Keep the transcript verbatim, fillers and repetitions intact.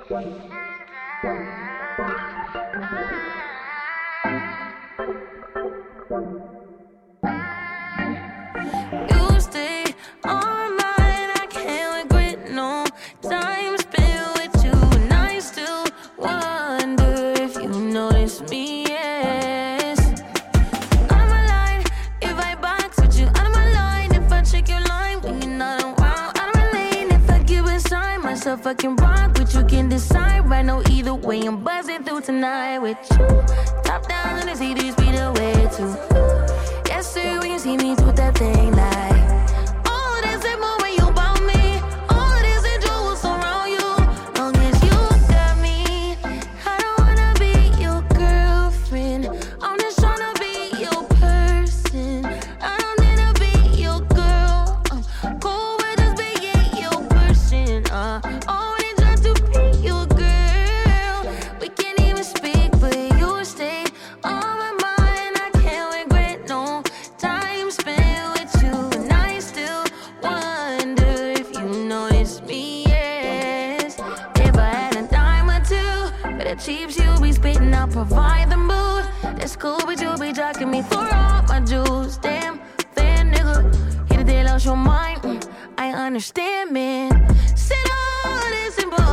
You stay on my mind, I can't regret no time spent with you, and I still wonder if you notice me. Yes, out of my line if I box with you, out of my line if I check your line when you're not around, out of my lane if I give inside myself I can rock, but you can decide right now. Either way, I'm buzzing through tonight with you. Top down in the C Ds, be the way to. Yes, sir, when you see me do that thing like all this and more when you about me. All this and jewels around you. Long as you got me, I don't wanna be your girlfriend. I'm just tryna be your person. I don't need to be your girl. I'm cool with just being your person. Uh, only try to be your girl. We can't even speak, but you stay on my mind. I can't regret no time spent with you, and I still wonder if you notice me. Yes, if I had a dime or two for the cheaps you be spitting out, provide the mood. That's cool, but you be jocking me for all my jewels. Damn, fair nigga, hit a deal out your mind. Mm, I understand, man. Said all this and